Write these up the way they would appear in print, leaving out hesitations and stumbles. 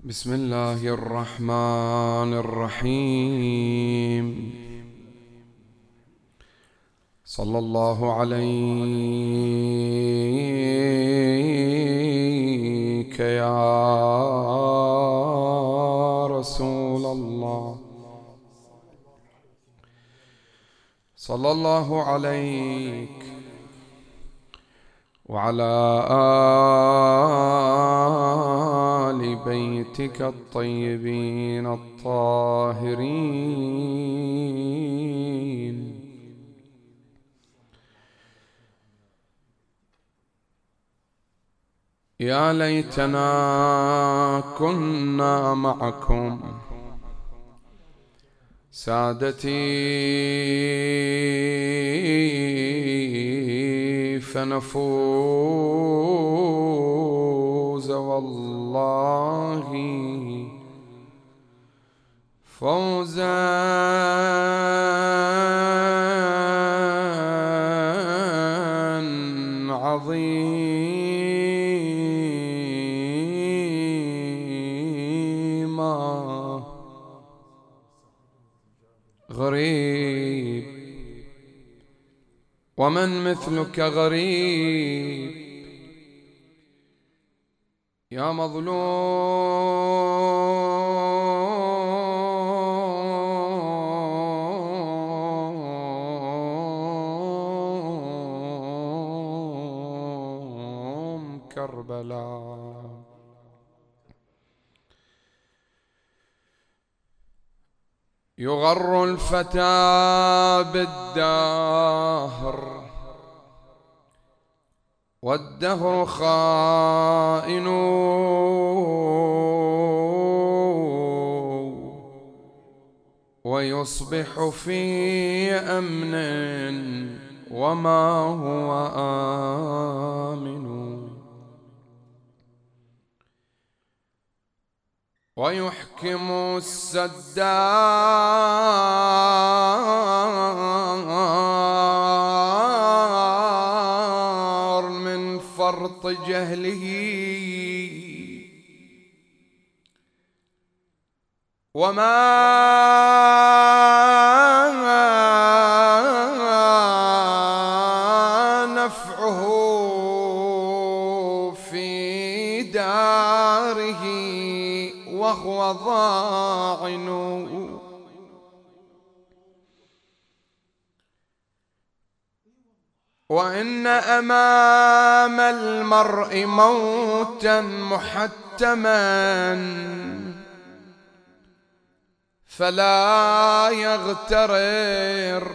بسم الله الرحمن الرحيم. صلى الله عليك يا رسول الله، صلى الله عليك وعلى آل بيتك الطيبين الطاهرين. يا ليتنا كنا معكم سادتي فنفوز والله فوزا عظيما. غريب ومن مثلك غريب يا مظلوم كربلاء. يغر الفتى بالدهر والدهر خائن، ويصبح في أمن وما هو آمن، ويحكم السدار من فرط جهله، وما نفعه في داره وهو ضاعن. وإن أمام المرء موتا محتما فلا يغترر،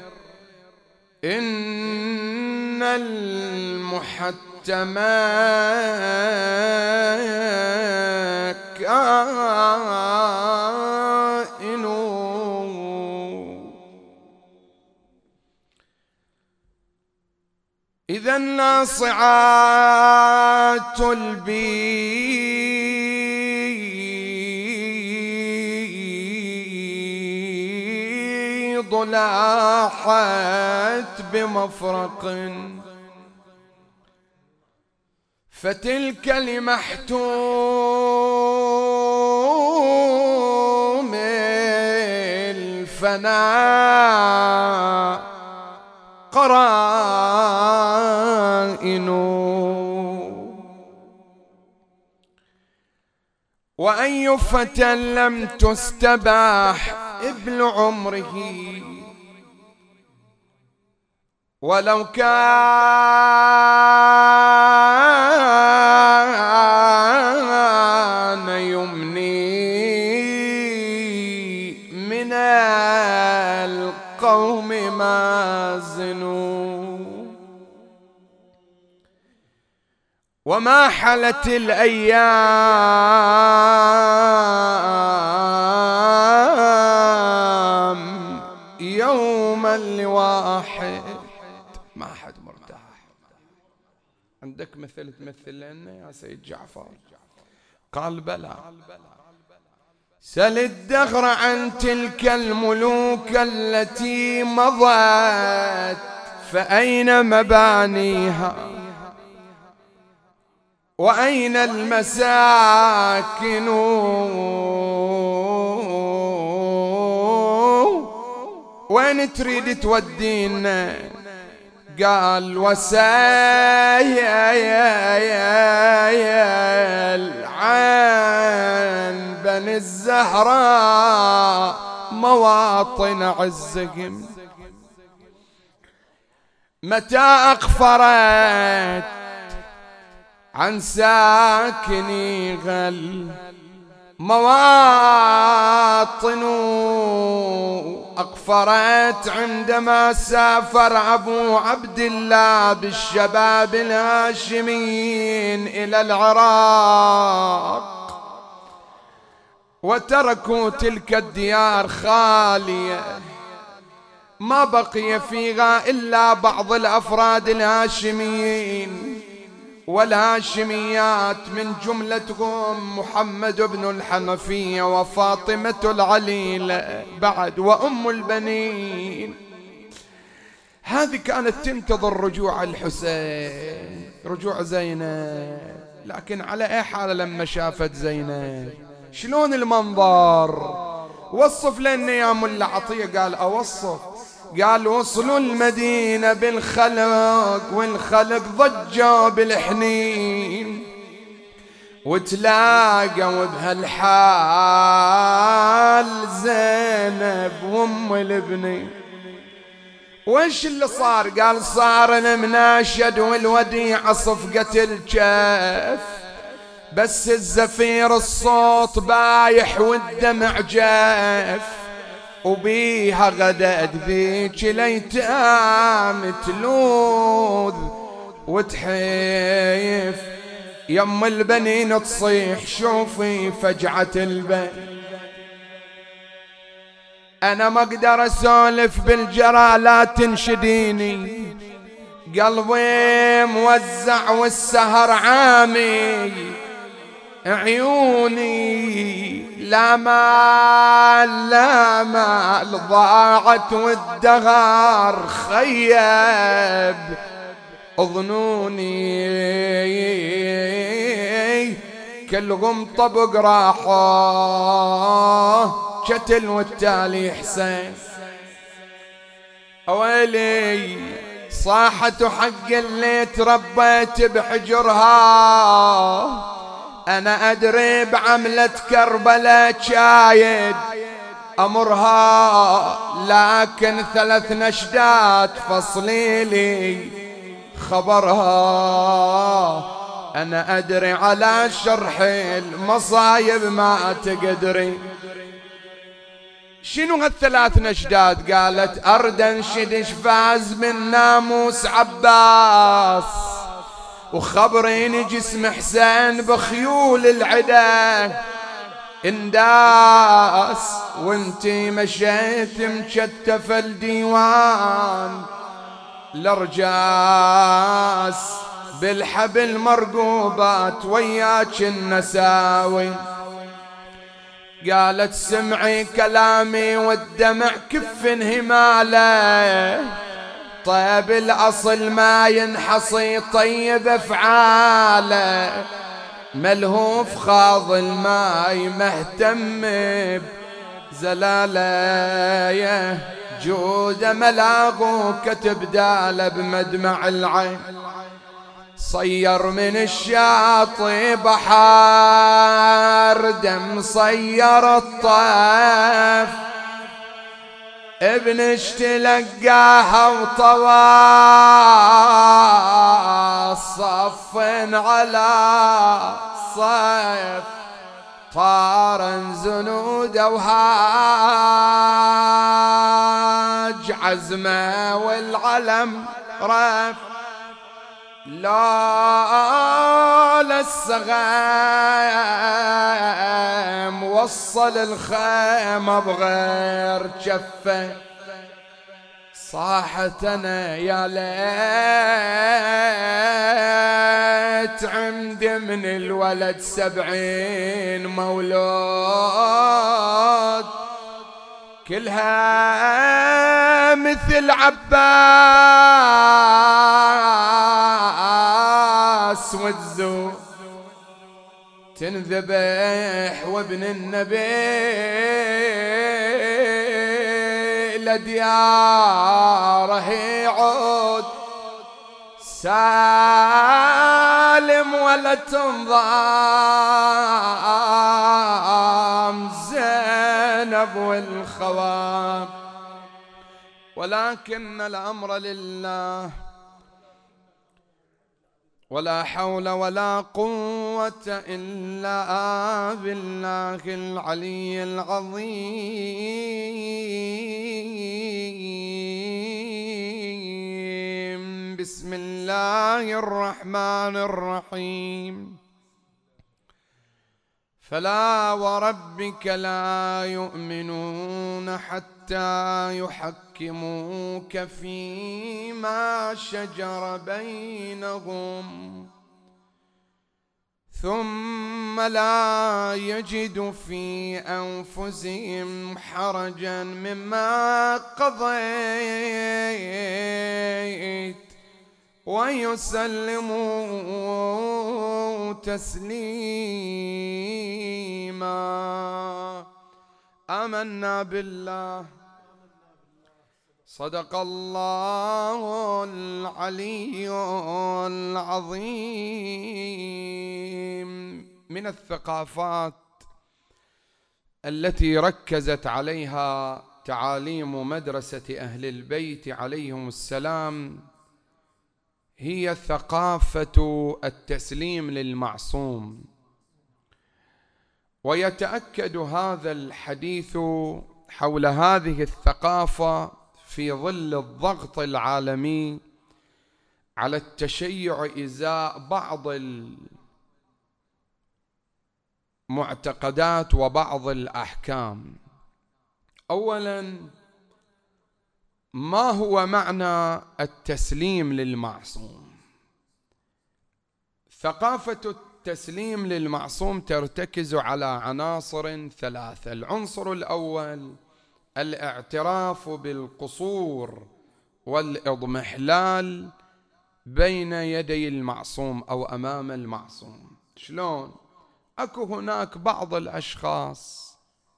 إن المحتم كائن. إذا الناصعات البيض لاحت بمفرق، فتلك لمحتوم الفناء قرائن. وأي فتى لم تستباح إبل عمره ولو كان يمني من القوم مازنوا، وما حلت الأيام يوما لواحد ما حد مرتاح. عندك مثل تمثل لنا يا سيد جعفر؟ قال بلى. سل الدهر عن تلك الملوك التي مضت فأين مبانيها؟ وأين المساكن وين تريد تودينا؟ قال وسائل عن بني الزهراء مواطن عزهم. متى أغفرت عن ساكني غل مواطن أغفرت عندما سافر أبو عبد الله بالشباب الهاشميين إلى العراق وتركوا تلك الديار خالية ما بقي فيها إلا بعض الأفراد الهاشميين والهاشميات من جملتهم محمد بن الحنفية وفاطمة العليلة بعد وأم البنين. هذه كانت تنتظر رجوع الحسين، رجوع زينب، لكن على أي حال لما شافت زينب شلون المنظر؟ وصف لنا يا ملا عطية. قال أوصف. قال وصلوا المدينة بالخلق والخلق ضجوا بالحنين وتلاقوا بهالحال زينب وام البنين. وش اللي صار؟ قال صار المناشد والوديعة صفقة الجف بس الزفير الصوت بايح والدمع جاف وبيها غدت ذيك ليتام تلوذ وتحيف يم البنين تصيح شوفي فجعة البن. أنا ما أقدر أسولف بالجرى لا تنشديني قلبي موزع والسهر عامي عيوني لا مال ضاعت والدهر خيب اظنوني كلهم طبق راحوا شتل والتالي حسين. اويلي صاحت حق اللي تربيت بحجرها أنا أدري بعملة كربلاء شايد أمرها لكن 3 نشدات فصليلي خبرها أنا أدري على شرح المصايب ما تقدري. شنو هال3 نشدات؟ قالت أرد أنشد فاز من ناموس عباس وخبريني جسم حسين بخيول العدا انداس وانتي مشيت مشتف الديوان الارجاس بالحبل مرقوبات وياك النساوي. قالت سمعي كلامي والدمع كف انهماله طيب الأصل ما ينحصي طيب أفعاله ملهوف خاض الماي مهتم بزلاله جود ملاغو كتب داله بمدمع العين صير من الشاطئ بحار دم صير الطاف ابن اشتلقاها وطوى صف على صيف طارا زنود وهاج عزمه والعلم رف لا للسغام وصل الخيمة بغير جفة صاحت أنا يا ليت عندي من الولد 70 مولود كلها مثل عباس والزو تنذبح وابن النبي لدياره يعود سالم ولا تنضام زينب والخوام، ولكن الأمر لله ولا حول ولا قوة إلا بالله العلي العظيم. بسم الله الرحمن الرحيم. فلا وربك لا يؤمنون حتى يحكموك فيما شجر بينهم ثم لا يجدوا في أنفسهم حرجا مما قضيت ويسلموا تسليما. آمنا بالله. صدق الله العلي العظيم. من الثقافات التي ركزت عليها تعاليم مدرسة أهل البيت عليهم السلام هي ثقافة التسليم للمعصوم، ويتأكد هذا الحديث حول هذه الثقافة في ظل الضغط العالمي على التشيع إزاء بعض المعتقدات وبعض الأحكام. أولاً، ما هو معنى التسليم للمعصوم؟ ثقافة التسليم للمعصوم ترتكز على عناصر ثلاثة. العنصر الأول الاعتراف بالقصور والإضمحلال بين يدي المعصوم أو أمام المعصوم. شلون؟ أكو هناك بعض الأشخاص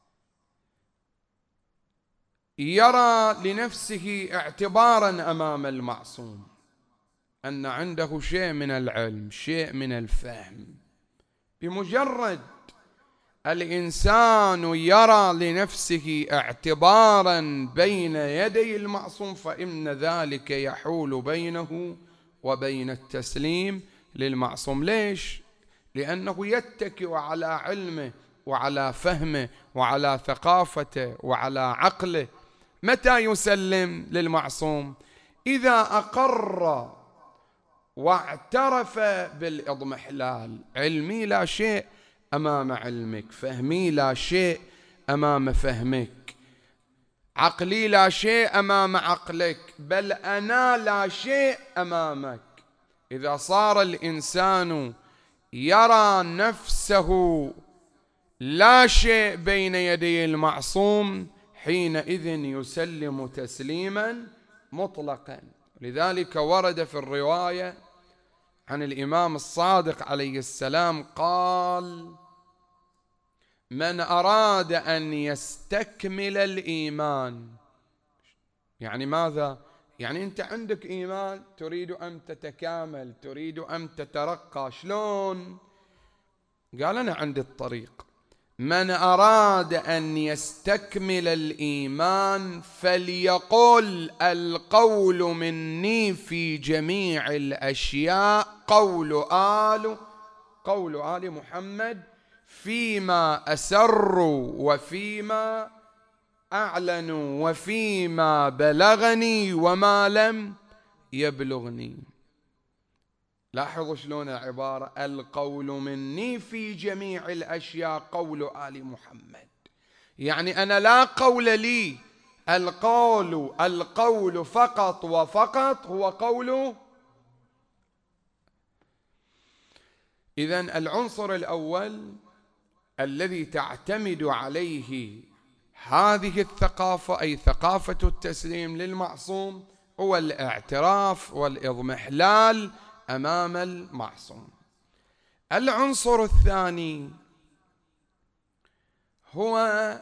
يرى لنفسه اعتبارا أمام المعصوم أن عنده شيء من العلم، شيء من الفهم. بمجرد الإنسان يرى لنفسه اعتبارا بين يدي المعصوم فإن ذلك يحول بينه وبين التسليم للمعصوم. ليش؟ لأنه يتكئ على علمه وعلى فهمه وعلى ثقافته وعلى عقله. متى يسلم للمعصوم؟ إذا أقر واعترف بالإضمحلال. علمي لا شيء أمام علمك، فهمي لا شيء أمام فهمك، عقلي لا شيء أمام عقلك، بل أنا لا شيء أمامك. إذا صار الإنسان يرى نفسه لا شيء بين يدي المعصوم حينئذ يسلم تسليما مطلقا. لذلك ورد في الرواية عن الإمام الصادق عليه السلام قال: من أراد أن يستكمل الإيمان. يعني ماذا؟ يعني أنت عندك إيمان، تريد أن تتكامل، تريد أن تترقى. شلون؟ قال: أنا عندي الطريق. من أراد أن يستكمل الإيمان فليقل القول مني في جميع الأشياء قول آل محمد فيما أسروا وفيما أعلنوا وفيما بلغني وما لم يبلغني. لاحظوا شلون العبارة: القول مني في جميع الأشياء قول آل محمد. يعني أنا لا قول لي، القول فقط وفقط هو قول. إذن العنصر الأول الذي تعتمد عليه هذه الثقافة أي ثقافة التسليم للمعصوم هو الاعتراف والإضمحلال أمام المعصوم. العنصر الثاني هو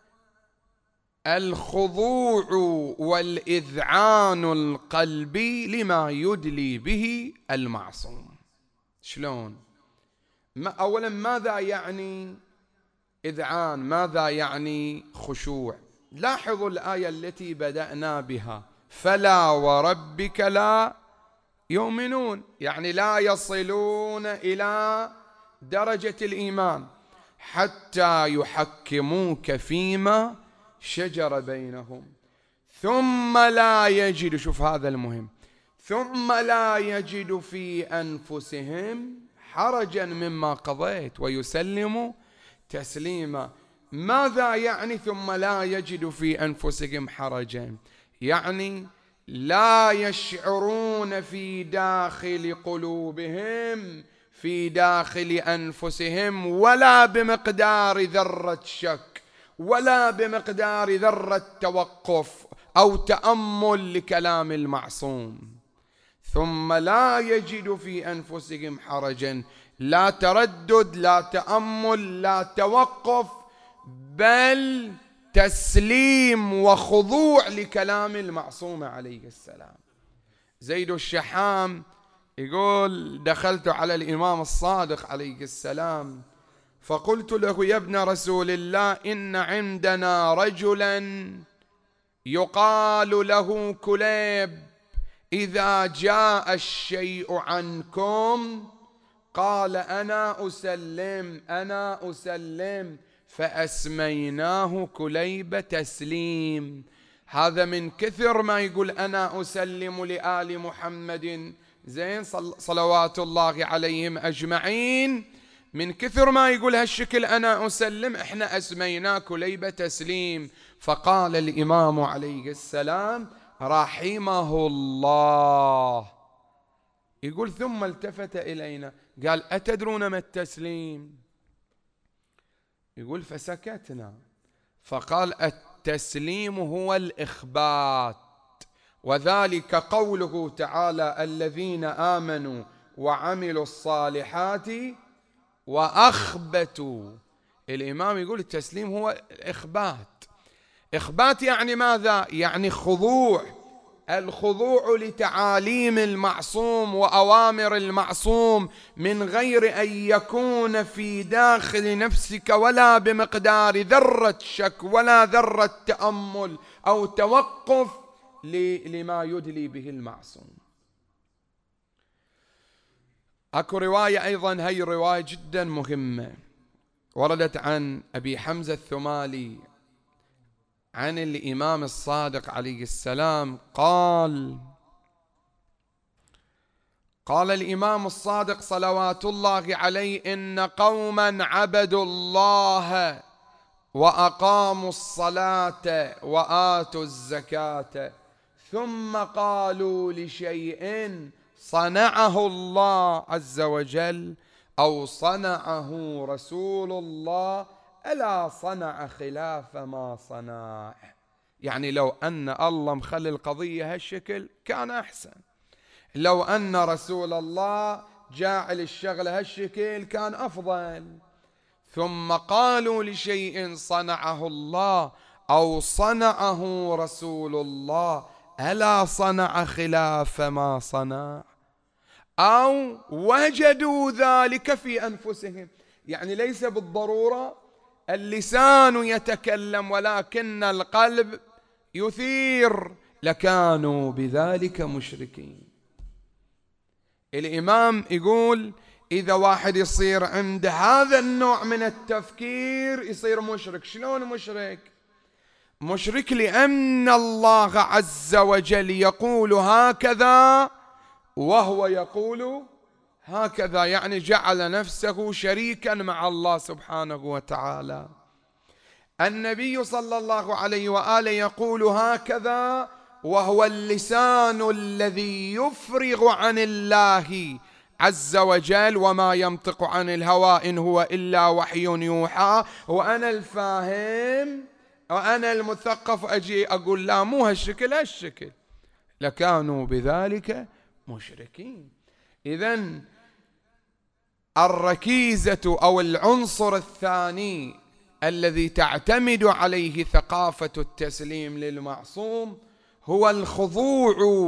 الخضوع والإذعان القلبي لما يدلي به المعصوم. شلون؟ أولا ماذا يعني إذعان؟ ماذا يعني خشوع؟ لاحظوا الآية التي بدأنا بها: فلا وربك لا يؤمنون، يعني لا يصلون إلى درجة الإيمان حتى يحكموك فيما شجر بينهم ثم لا يجد، شوف هذا المهم، ثم لا يجد في أنفسهم حرجا مما قضيت ويسلموا تسليما. ماذا يعني ثم لا يجد في أنفسهم حرجا؟ يعني لا يشعرون في داخل قلوبهم، في داخل أنفسهم، ولا بمقدار ذرة شك ولا بمقدار ذرة توقف أو تأمل لكلام المعصوم. ثم لا يجد في أنفسهم حرجا، لا تردد، لا تأمل، لا توقف، بل تسليم وخضوع لكلام المعصوم عليه السلام. زيد الشحام يقول: دخلت على الإمام الصادق عليه السلام فقلت له: يا ابن رسول الله، إن عندنا رجلا يقال له كليب، إذا جاء الشيء عنكم قال أنا أسلم، فأسميناه كليب تسليم. هذا من كثر ما يقول أنا أسلم لآل محمد زين صلوات الله عليهم أجمعين، من كثر ما يقول هالشكل أنا أسلم، إحنا أسميناه كليب تسليم. فقال الإمام عليه السلام رحمه الله، يقول: ثم التفت إلينا قال: أتدرون ما التسليم؟ يقول: فسكتنا. فقال: التسليم هو الإخبات، وذلك قوله تعالى: الذين آمنوا وعملوا الصالحات وأخبتوا. الإمام يقول التسليم هو الإخبات. إخبات يعني ماذا؟ يعني خضوع، الخضوع لتعاليم المعصوم وأوامر المعصوم من غير أن يكون في داخل نفسك ولا بمقدار ذرة شك ولا ذرة تأمل أو توقف لما يدلي به المعصوم. أكو رواية أيضا، هي رواية جدا مهمة، وردت عن أبي حمزة الثمالي عن الإمام الصادق عليه السلام قال الإمام الصادق صلوات الله عليه: إن قوما عبدوا الله وأقاموا الصلاة وآتوا الزكاة ثم قالوا لشيء صنعه الله عز وجل أو صنعه رسول الله ألا صنع خلاف ما صنع. يعني لو أن الله مخلي القضية هالشكل كان أحسن، لو أن رسول الله جاعل الشغلة هالشكل كان أفضل. ثم قالوا لشيء صنعه الله أو صنعه رسول الله ألا صنع خلاف ما صنع، أو وجدوا ذلك في أنفسهم. يعني ليس بالضرورة اللسان يتكلم ولكن القلب يثير، لكانوا بذلك مشركين. الإمام يقول إذا واحد يصير عند هذا النوع من التفكير يصير مشرك. شلون مشرك؟ مشرك لأن الله عز وجل يقول هكذا وهو يقول هكذا، يعني جعل نفسه شريكا مع الله سبحانه وتعالى. النبي صلى الله عليه وآله يقول هكذا وهو اللسان الذي يفرغ عن الله عز وجل، وما ينطق عن الهوى إن هو إلا وحي يوحى، وأنا الفاهم وأنا المثقف أجي أقول لا مو هالشكل هالشكل، لكانوا بذلك مشركين. إذن الركيزة أو العنصر الثاني الذي تعتمد عليه ثقافة التسليم للمعصوم هو الخضوع